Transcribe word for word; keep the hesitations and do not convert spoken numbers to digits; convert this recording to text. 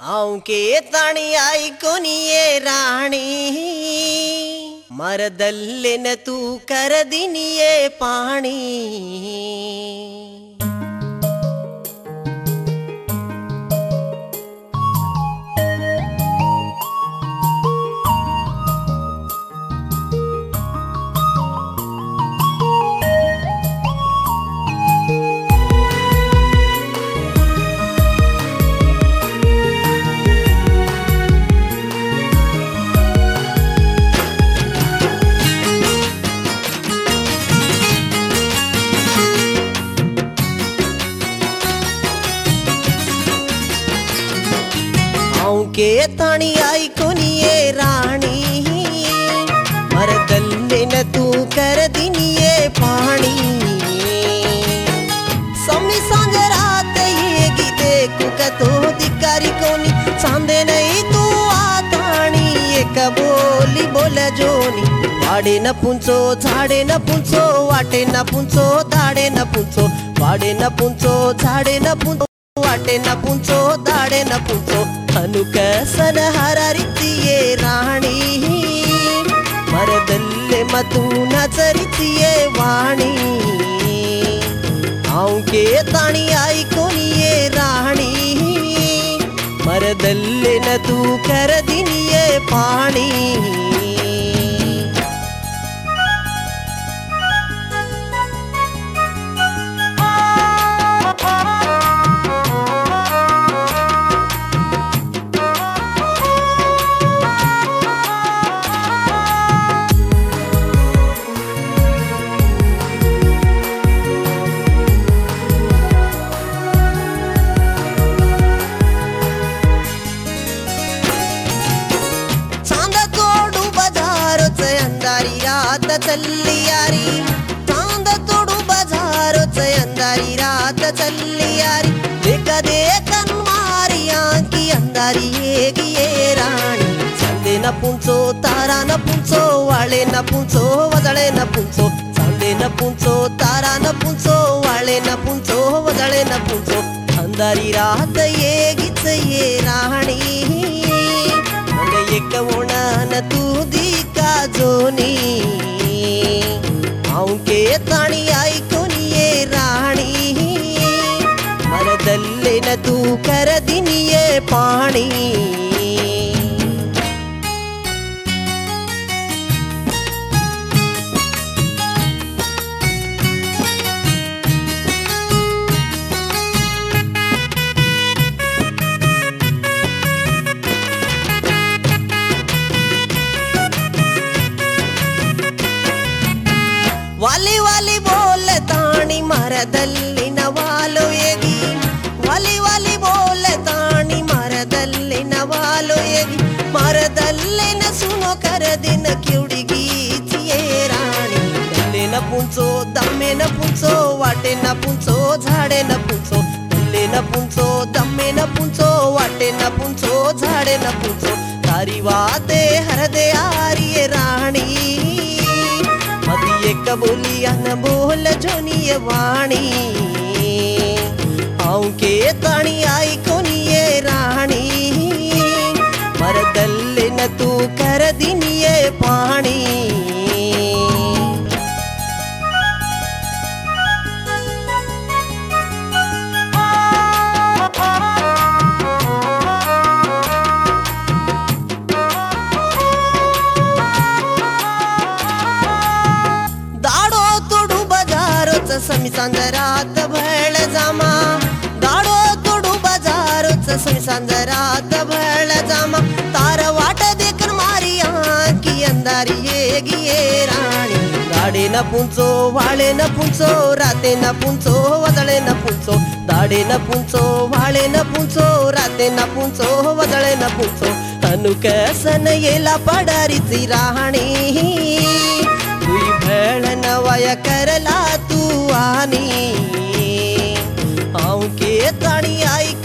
आउके ताणी आई कोनिये राणी मरदल्ले न तू कर दिनिये पाणी। आउके ताणी आई कोनिये राणी मरदल्ले न तू कर दिनिये पाणी। समनी सांज रात ये गीते कुकतो दिकारी कोनी चांदे नहीं तू आताणी एक बोली बोल जोनी। वाडे न पुंचो झाडे न पुंचो वाटे न पुंचो धाडे न पुंचो वाडे न पुंचो झाडे न पुंचो वाटे न पुंचो धाडे न पुंचो। अनुक सन हरारितिये राणी मरदल्ले मतू नचरितिये वाणी। आउके ताणी आई कोनिये राणी मरदल्ले न तू कर दिनिये पाणी। रात चल्ली यारी चांद तोडू बाजारो च अंधारी रात चल्ली यारी देखा देखन मारी आंकी अंधारी येगी ये राणी। चांदे न पुंचो तारा न पुंचो वाळे न पुंचो वजळे न पुंचो चांदे न पुंचो तारा न पुंचो वाळे न पुंचो वजळे न पुंचो। अंधारी रात येगीच ये राणी मन एक ओणान तू दी का जोनी। आउके ताणी आई कोनिये राणी मरदल्ले न तू कर दिनिये पाणी। वाली वाली बोल ताणी मरदल्ली न वालो येगी वाली वाली बोल ताणी मरदल्ली न वालो येगी मरदल्ले न सुनो कर दिन क्युडी गीचिये राणी। दल्ले न पुंचो दम्मे न पुंचो वाटे न पुंचो झाडे न पुंचो दल्ले न पुंचो दम्मे न पुंचो वाटे न पुंचो झाडे न पुंचो। तारी वादे हरदे आरिये राणी मदी एक बोलिया न बोल जोनिये वाणी। आउके ताणी आई कोनिये राणी मरदल्ले न तू कर दिनिये पाणी। समी सांज रात भळ जामा दाडो तोडू बाजारोच समी सांज रात भळ जामा। तार वाट देखन मारी आंकी अंधारी येगी ये राणी। दाडे न पुंचो वाळे न पुंचो राते न पुंचो वजळे न पुंचो दाडे न पुंचो वाळे न पुंचो राते न पुंचो वजळे न पुंचो। अनुक सन येला पडारीची राणी तुई भळ नवय करला तू आनी। आउके ताणी आई